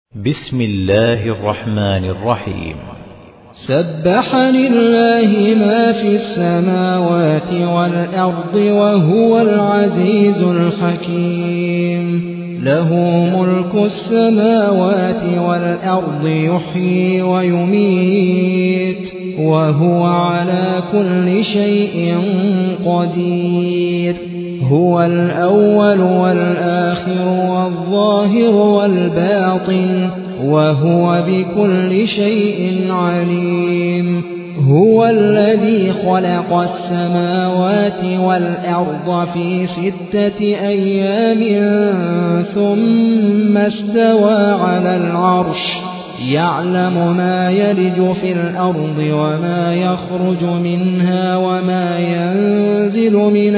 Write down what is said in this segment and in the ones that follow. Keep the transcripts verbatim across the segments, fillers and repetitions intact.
بسم الله الرحمن الرحيم. سبح لله ما في السماوات والأرض وهو العزيز الحكيم. له ملك السماوات والأرض يحيي ويميت وهو على كل شيء قدير. هو الأول والآخر والظاهر والباطن وهو بكل شيء عليم. هو الذي خلق السماوات والأرض في ستة أيام ثم استوى على العرش يعلم ما يلج في الأرض وما يخرج منها وما ينزل من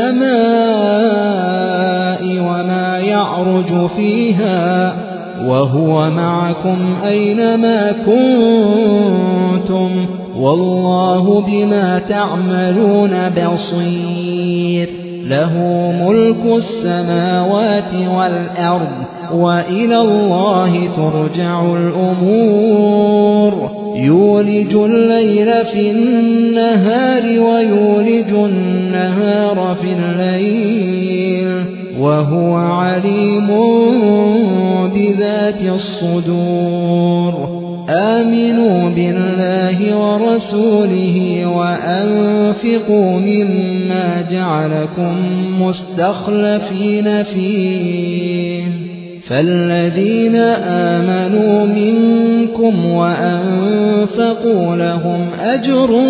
السماء وما يعرج فيها وهو معكم أينما كنتم والله بما تعملون بصير. له ملك السماوات والأرض وإلى الله ترجع الأمور. يولج الليل في النهار ويولج النهار في الليل وهو عليم بذات الصدور. آمنوا بالله ورسوله وأنفقوا مما جعلكم مستخلفين فيه فالذين آمنوا منكم وأنفقوا لهم أجر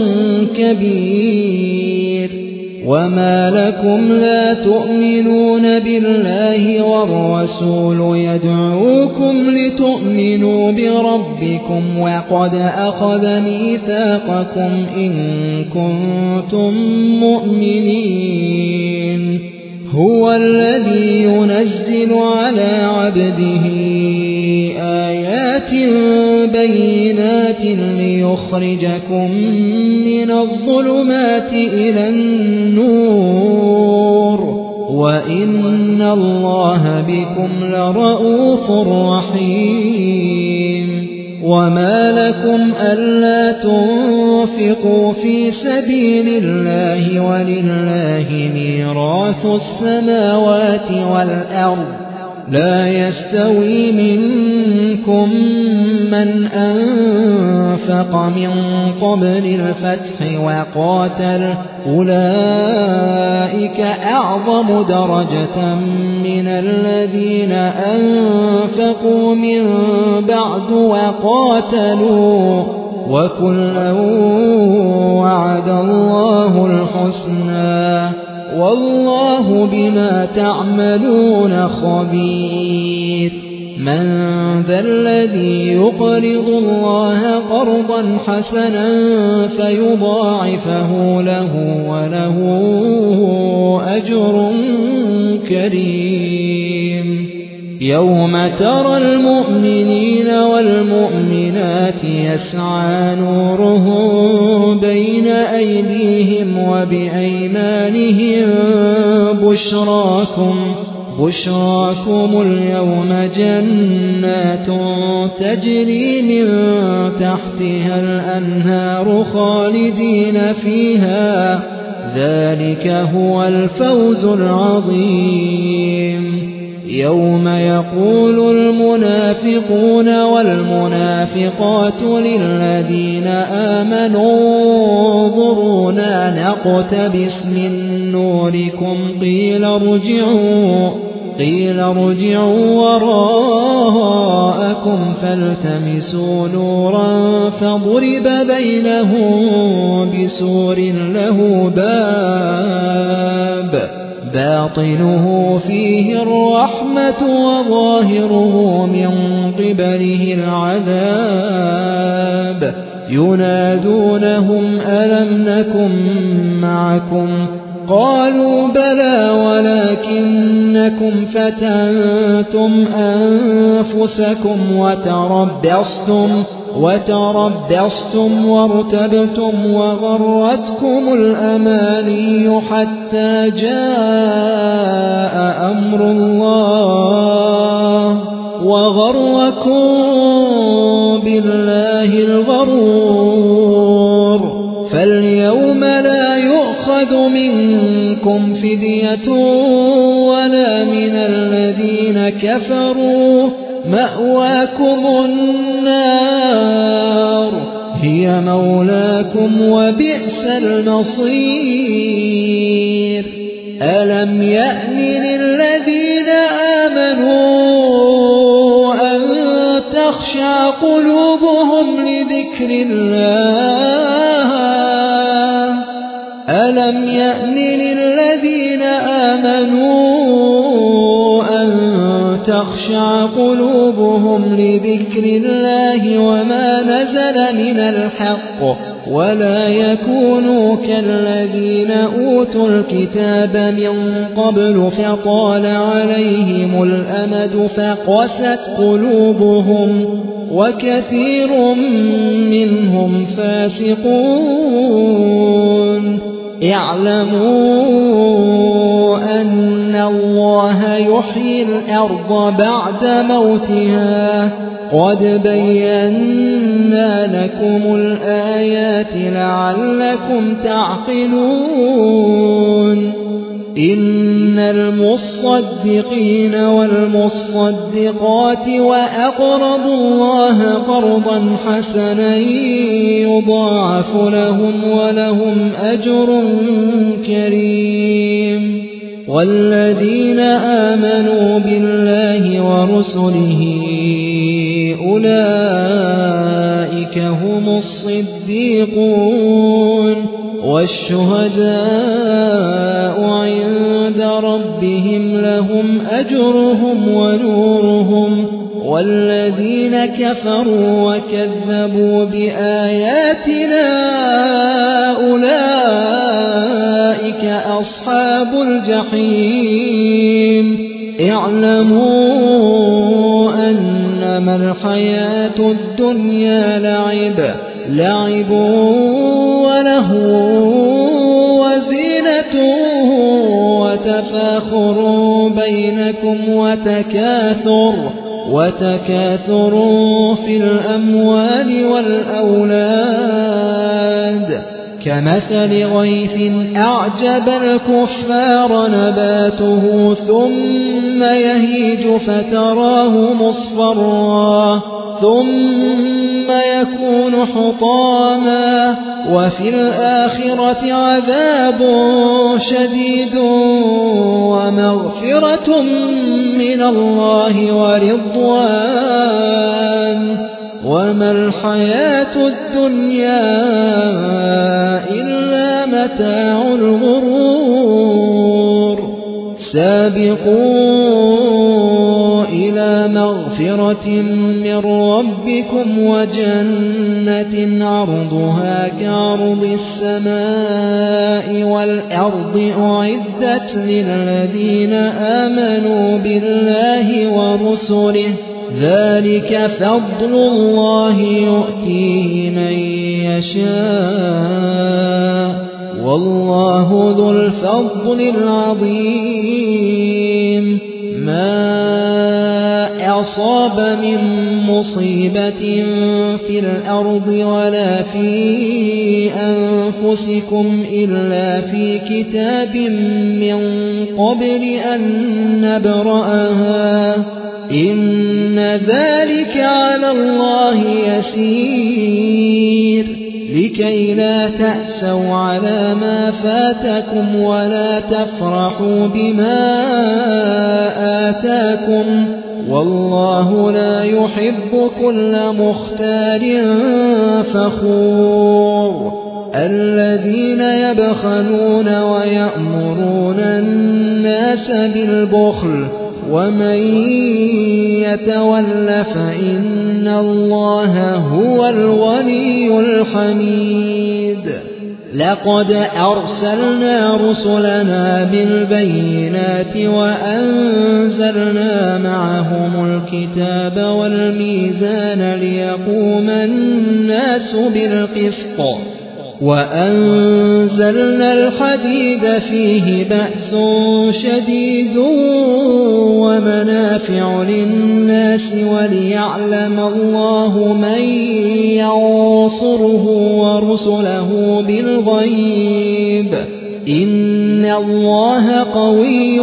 كبير. وما لكم لا تؤمنون بالله والرسول يدعوكم لتؤمنوا بربكم وقد أخذ ميثاقكم إن كنتم مؤمنين. هو الذي ينزل على عبده آيات بينات ليخرجكم من الظلمات إلى النور وإن الله بكم لرءوف رحيم. وما لكم ألا تنفقوا في سبيل الله ولله ميراث السماوات والأرض لا يستوي منكم من أنفق من قبل الفتح وقاتل أولئك أعظم درجة من الذين أنفقوا من بعد وقاتلوا وكلا وعد الله الحسنى والله بما تعملون خبير. من ذا الذي يقرض الله قرضا حسنا فيضاعفه له وله أجر كريم. يوم ترى المؤمنين والمؤمنات يسعى نورهم بين أيديهم وبأيمانهم بشراكم بشراكم اليوم جنات تجري من تحتها الأنهار خالدين فيها ذلك هو الفوز العظيم. يوم يقول المنافقون والمنافقات للذين آمنوا انظرونا نقتبس من نوركم قيل ارجعوا قيل ارجعوا وراءكم فالتمسوا نورا فضرب بينهم بسور له باب باطنه فيه الرحمة وظاهره من قبله العذاب. ينادونهم ألم نكن معكم قالوا بلى ولكنكم فتنتم أنفسكم وتربصتم وتربصتم وارتبتم وغرتكم الأماني حتى جاء أمر الله وغركم بالله الغرور فاليوم لا يؤخذ منكم فدية ولا من الذين كفروا مأواكم النار هي مولاكم وبئس المصير ألم يأن للذين آمنوا أن تخشع قلوبهم لذكر الله ألم يأن للذين آمنوا أن تخشع قلوبهم لذكر الله وما نزل من الحق ولا يكونوا كالذين أوتوا الكتاب من قبل فطال عليهم الأمد فقست قلوبهم وكثير منهم فاسقون اعلموا أن الله يحيي الأرض بعد موتها قد بينا لكم الآيات لعلكم تعقلون إن المصدقين والمصدقات وأقرضوا الله قرضا حسنا يضاعف لهم ولهم أجر كريم والذين آمنوا بالله ورسله أولئك هم الصديقون والشهداء عند ربهم لهم أجرهم ونورهم والذين كفروا وكذبوا بآياتنا أولئك أصحاب الجحيم اعلموا أنما الحياة الدنيا لعب لعب ولهو وزينة وتفاخر بينكم وتكاثر وتكاثر في الأموال والأولاد كمثل غيث أعجب الكفار نباته ثم يهيج فتراه مصفرا ثم يكون حطاما وفي الآخرة عذاب شديد ومغفرة من الله ورضوان وما الحياة الدنيا إلا متاع الغرور سابقوا إلى مغفرة من ربكم وجنة عرضها كعرض السماء والأرض أعدت للذين آمنوا بالله ورسله ذلك فضل الله يؤتيه من يشاء والله ذو الفضل العظيم ما أصاب من مصيبة في الأرض ولا في أنفسكم إلا في كتاب من قبل أن نبرأها إن ذلك على الله يسير لكي لا تأسوا على ما فاتكم ولا تفرحوا بما آتاكم والله لا يحب كل مختال فخور الذين يبخلون ويأمرون الناس بالبخل ومن يتول فإن الله هو الغني الحميد لقد أرسلنا رسلنا بالبينات وأنزلنا معهم الكتاب والميزان ليقوم الناس بالقسط وأنزلنا الحديد فيه بأس شديد ومنافع للناس وليعلم الله من ينصره ورسله بالغيب إن الله قوي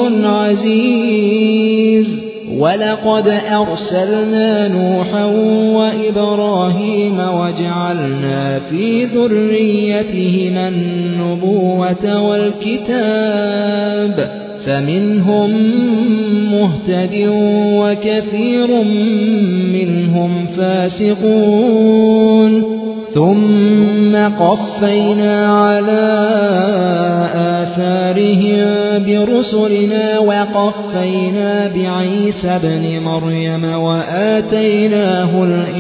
عزيز ولقد أرسلنا نوحا وإبراهيم وجعلنا في ذريتهما النبوة والكتاب فمنهم مهتد وكثير منهم فاسقون ثم قفينا على آثارهم برسلنا وقفينا بعيسى ابن مريم وآتيناه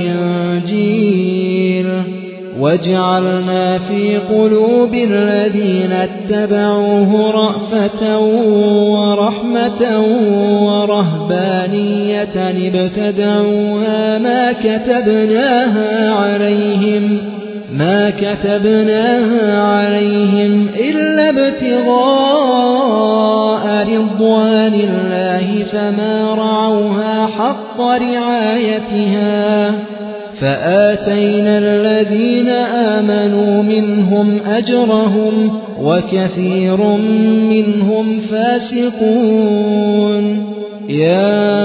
الإنجيل وجعلنا في قلوب الذين اتبعوه رأفة ورحمة ورهبانية ابتدعوها ما كتبناها عليهم ما كتبناها عليهم إلا ابتغاء رضوان الله فما رعوها حق رعايتها فآتينا الذين آمنوا منهم أجرهم وكثير منهم فاسقون يا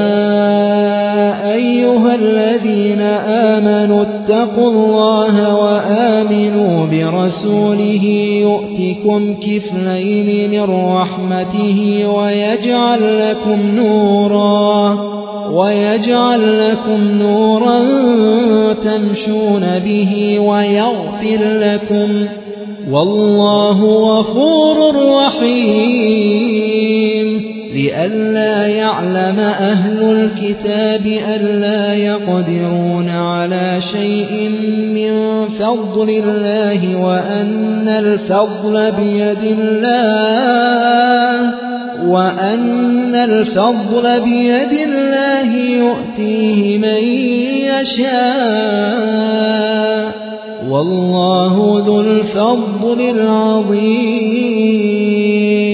أيها الذين آمنوا اتقوا الله وآمنوا برسوله يؤتكم كفلين من رحمته ويجعل لكم نورا ويجعل لكم نورا تمشون به ويغفر لكم والله غفور رحيم لئلا يعلم أهل الكتاب ألا يقدرون على شيء من فضل الله وأن الفضل بيد الله وأن الفضل بيد الله يؤتيه من يشاء والله ذو الفضل العظيم